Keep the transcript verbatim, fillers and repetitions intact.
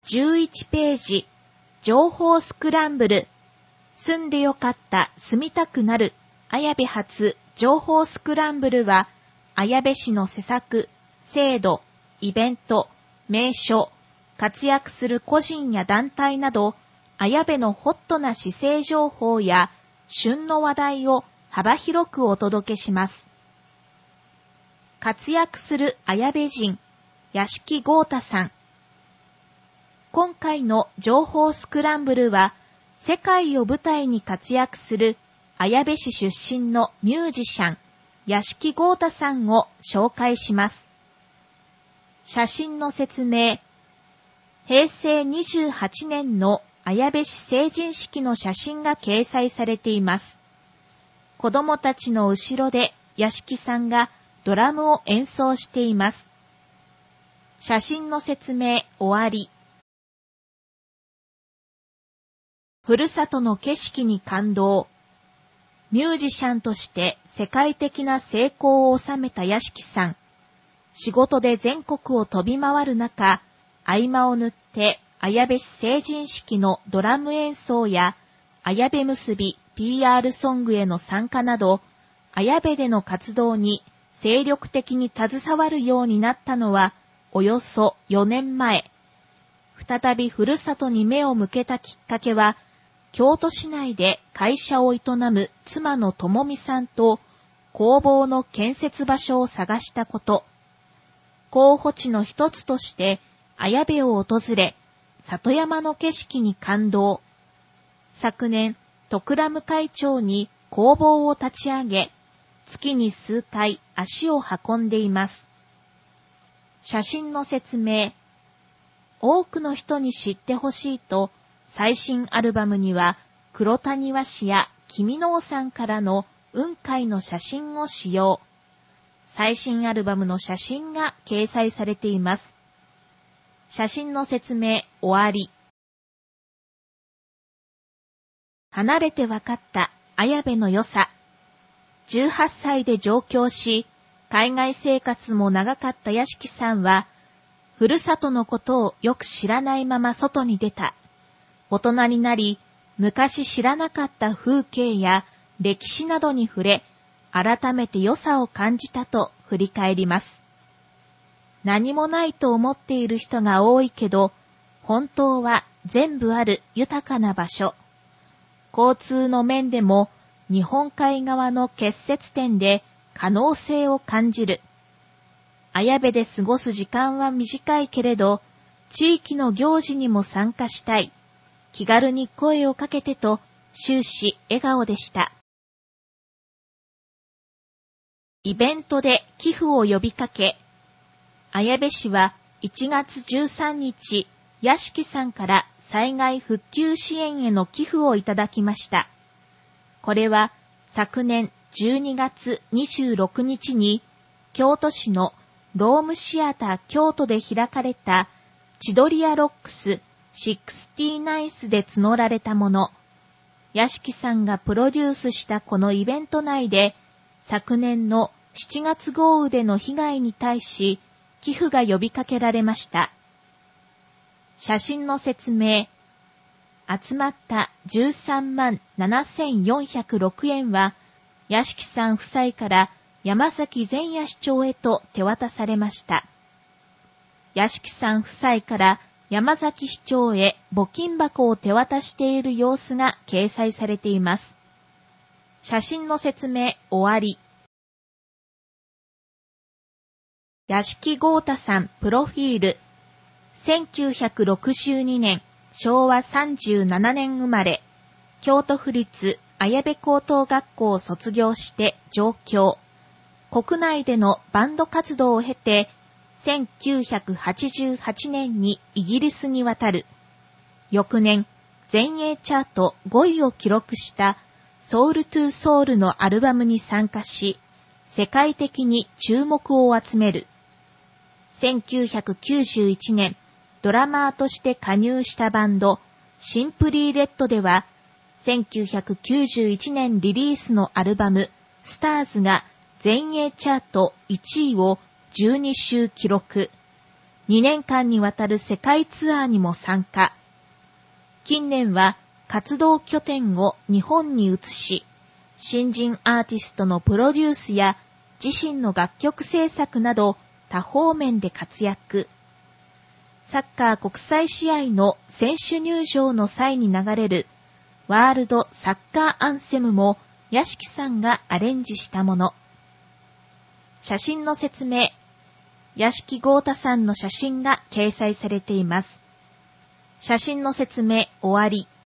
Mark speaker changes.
Speaker 1: じゅういちページ、情報スクランブル。住んでよかった、住みたくなる。綾部発情報スクランブルは、綾部市の施策、制度、イベント、名所、活躍する個人や団体など、綾部のホットな市政情報や旬の話題を幅広くお届けします。活躍する綾部人、屋敷豪太さん。今回の情報スクランブルは、世界を舞台に活躍する綾部市出身のミュージシャン、屋敷豪太さんを紹介します。写真の説明。へいせいにじゅうはちねんの綾部市成人式の写真が掲載されています。子供たちの後ろで屋敷さんがドラムを演奏しています。写真の説明終わり。ふるさとの景色に感動。ミュージシャンとして世界的な成功を収めた屋敷さん。仕事で全国を飛び回る中、合間を縫って綾部市成人式のドラム演奏や綾部結び ピーアール ソングへの参加など、綾部での活動に精力的に携わるようになったのはおよそよねんまえ。再びふるさとに目を向けたきっかけは、京都市内で会社を営む妻の智美さんと工房の建設場所を探したこと。候補地の一つとして綾部を訪れ、里山の景色に感動。昨年、徳良務会長に工房を立ち上げ、月に数回足を運んでいます。写真の説明。多くの人に知ってほしいと、最新アルバムには黒谷和紙や君のおさんからの雲海の写真を使用。最新アルバムの写真が掲載されています。写真の説明終わり。離れてわかった綾部の良さ。じゅうはっさいで上京し、海外生活も長かった屋敷さんは、ふるさとのことをよく知らないまま外に出た。大人になり、昔知らなかった風景や歴史などに触れ、改めて良さを感じたと振り返ります。何もないと思っている人が多いけど、本当は全部ある豊かな場所。交通の面でも日本海側の結節点で可能性を感じる。綾部で過ごす時間は短いけれど、地域の行事にも参加したい。気軽に声をかけてと終始笑顔でした。イベントで寄付を呼びかけ、綾部市はいちがつじゅうさんにち、屋敷さんから災害復旧支援への寄付をいただきました。これは昨年じゅうにがつにじゅうろくにちに京都市のロームシアター京都で開かれた千鳥屋ロックスろくじゅうきゅうで募られたもの。屋敷さんがプロデュースしたこのイベント内で、昨年のしちがつ豪雨での被害に対し、寄付が呼びかけられました。写真の説明。集まったじゅうさんまんななせんよんひゃくろくえんは、屋敷さん夫妻から山崎善也市長へと手渡されました。屋敷さん夫妻から山崎市長へ募金箱を手渡している様子が掲載されています。写真の説明終わり。屋敷豪太さんプロフィール。せんきゅうひゃくろくじゅうにねん、しょうわさんじゅうななねん生まれ、京都府立綾部高等学校を卒業して上京。国内でのバンド活動を経て、せんきゅうひゃくはちじゅうはちねんにイギリスに渡る。翌年、全英チャートごいを記録したソウルトゥーソウルのアルバムに参加し、世界的に注目を集める。せんきゅうひゃくきゅうじゅういちねん、ドラマーとして加入したバンド、シンプリーレッドでは、せんきゅうひゃくきゅうじゅういちねんリリースのアルバム、スターズが全英チャートいちいをじゅうにしゅう記録。 にねんかんにわたる世界ツアーにも参加。近年は活動拠点を日本に移し、新人アーティストのプロデュースや自身の楽曲制作など多方面で活躍。サッカー国際試合の選手入場の際に流れるワールドサッカーアンセムも屋敷さんがアレンジしたもの。写真の説明。屋敷豪太さんの写真が掲載されています。写真の説明終わり。